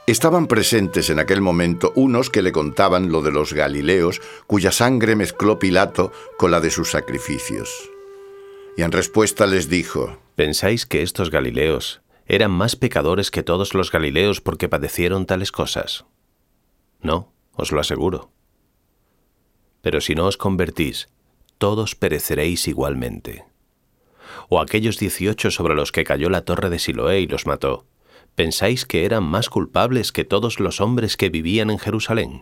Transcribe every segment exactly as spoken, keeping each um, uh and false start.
Estaban presentes en aquel momento unos que le contaban lo de los Galileos, cuya sangre mezcló Pilato con la de sus sacrificios. Y en respuesta les dijo: ¿Pensáis que estos Galileos eran más pecadores que todos los Galileos porque padecieron tales cosas? No, os lo aseguro. Pero si no os convertís, todos pereceréis igualmente. O aquellos dieciocho sobre los que cayó la torre de Siloé y los mató, ¿pensáis que eran más culpables que todos los hombres que vivían en Jerusalén?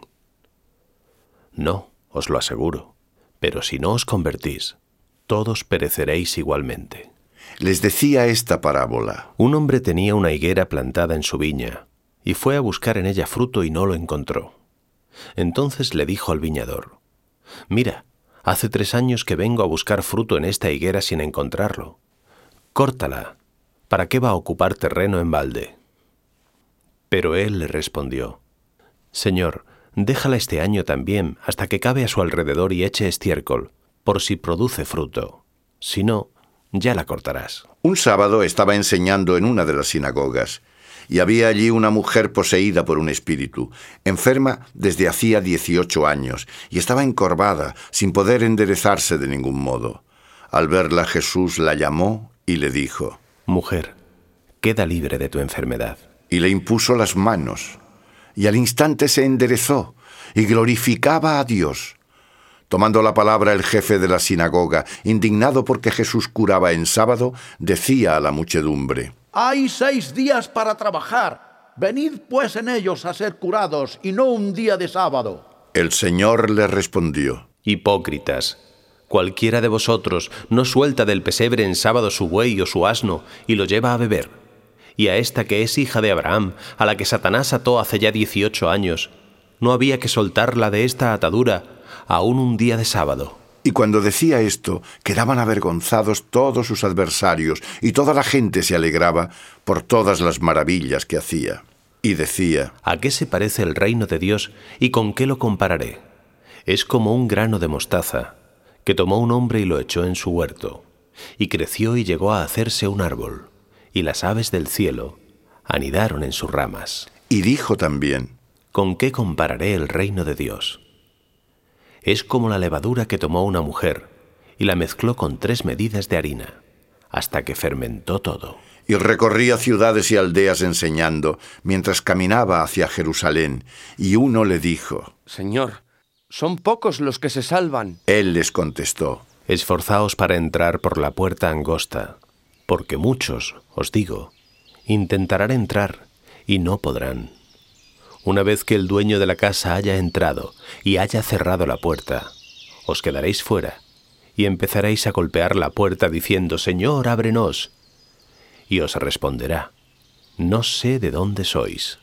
No, os lo aseguro. Pero si no os convertís, todos pereceréis igualmente. Les decía esta parábola. Un hombre tenía una higuera plantada en su viña, y fue a buscar en ella fruto y no lo encontró. Entonces le dijo al viñador: «Mira, hace tres años que vengo a buscar fruto en esta higuera sin encontrarlo. Córtala. ¿Para qué va a ocupar terreno en balde?» Pero él le respondió: «Señor, déjala este año también, hasta que cabe a su alrededor y eche estiércol, por si produce fruto. Si no, ya la cortarás». Un sábado estaba enseñando en una de las sinagogas, y había allí una mujer poseída por un espíritu, enferma desde hacía dieciocho años, y estaba encorvada, sin poder enderezarse de ningún modo. Al verla, Jesús la llamó y le dijo: «Mujer, queda libre de tu enfermedad». Y le impuso las manos, y al instante se enderezó, y glorificaba a Dios. Tomando la palabra el jefe de la sinagoga, indignado porque Jesús curaba en sábado, decía a la muchedumbre: «Hay seis días para trabajar. Venid pues en ellos a ser curados, y no un día de sábado». El Señor le respondió: «Hipócritas, cualquiera de vosotros no suelta del pesebre en sábado su buey o su asno y lo lleva a beber. Y a esta que es hija de Abraham, a la que Satanás ató hace ya dieciocho años, ¿no había que soltarla de esta atadura aún un día de sábado?» Y cuando decía esto, quedaban avergonzados todos sus adversarios, y toda la gente se alegraba por todas las maravillas que hacía. Y decía: «¿A qué se parece el reino de Dios y con qué lo compararé? Es como un grano de mostaza, que tomó un hombre y lo echó en su huerto, y creció y llegó a hacerse un árbol, y las aves del cielo anidaron en sus ramas». Y dijo también: «¿Con qué compararé el reino de Dios? Es como la levadura que tomó una mujer y la mezcló con tres medidas de harina, hasta que fermentó todo». Y recorría ciudades y aldeas enseñando, mientras caminaba hacia Jerusalén, y uno le dijo: «Señor, son pocos los que se salvan». Él les contestó: «Esforzaos para entrar por la puerta angosta, porque muchos, os digo, intentarán entrar y no podrán. Una vez que el dueño de la casa haya entrado y haya cerrado la puerta, os quedaréis fuera y empezaréis a golpear la puerta diciendo: Señor, ábrenos. Y os responderá: no sé de dónde sois.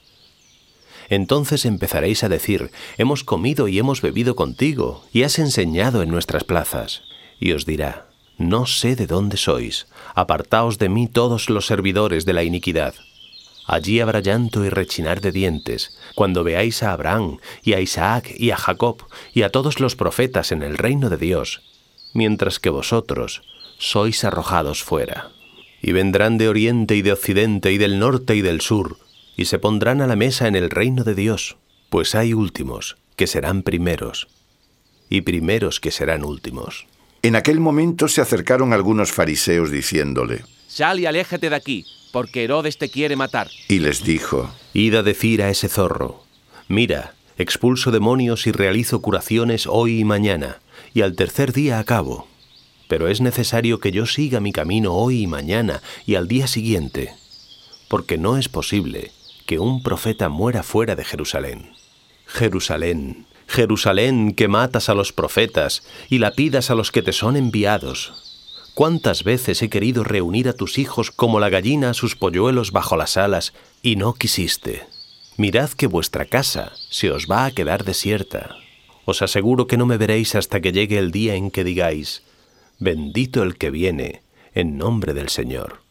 Entonces empezaréis a decir: hemos comido y hemos bebido contigo y has enseñado en nuestras plazas. Y os dirá: no sé de dónde sois, apartaos de mí todos los servidores de la iniquidad. Allí habrá llanto y rechinar de dientes, cuando veáis a Abraham, y a Isaac, y a Jacob, y a todos los profetas en el reino de Dios, mientras que vosotros sois arrojados fuera. Y vendrán de oriente y de occidente, y del norte y del sur, y se pondrán a la mesa en el reino de Dios, pues hay últimos que serán primeros, y primeros que serán últimos». En aquel momento se acercaron algunos fariseos diciéndole: «Sal y aléjate de aquí, porque Herodes te quiere matar». Y les dijo: «Id a decir a ese zorro: mira, expulso demonios y realizo curaciones hoy y mañana, y al tercer día acabo. Pero es necesario que yo siga mi camino hoy y mañana y al día siguiente, porque no es posible que un profeta muera fuera de Jerusalén. Jerusalén, Jerusalén, que matas a los profetas y lapidas a los que te son enviados. ¿Cuántas veces he querido reunir a tus hijos como la gallina a sus polluelos bajo las alas, y no quisiste? Mirad que vuestra casa se os va a quedar desierta. Os aseguro que no me veréis hasta que llegue el día en que digáis: bendito el que viene en nombre del Señor».